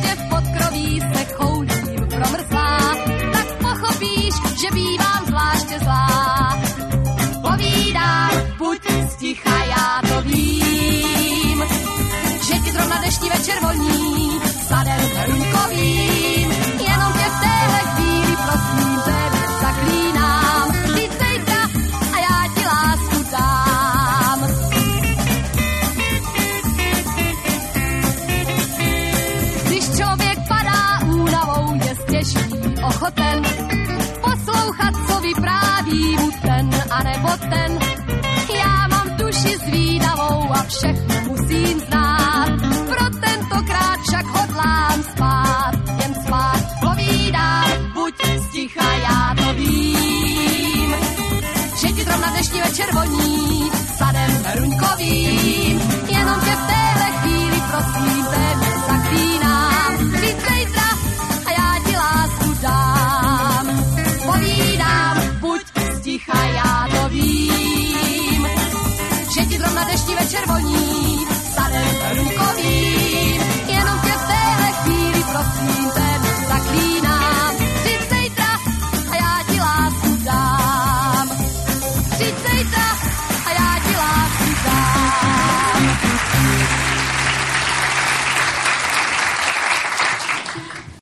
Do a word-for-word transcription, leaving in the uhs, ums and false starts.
létě v podkroví se choulím promrzlá, tak pochopíš, že bývám zvláště zlá. Povídám, buď sticha, já to vím, že ti zrovna deští večer voní sadem hrunkovým. Jenom tě v téhle chvíli prosím tebe zaklínám, ty zítra a já ti lásku dám. Když člověk padá únavou, je stěží ochoten poslouchat, co vypráví mu ten a nebo ten. Já mám duši zvídavou a všechno musím znát, pro tentokrát však hodlám spát, jen spát. Povídám, buď sticha, já to vím, že ti zrovna dnešní večer voní sadem hruňkovým. Jenom tě v téhle chvíli prosím tebe zaklínám, víc zítra a já ti lásku dám. Povídám, buď sticha, já to vím, že ti zrovna dnešní večer voní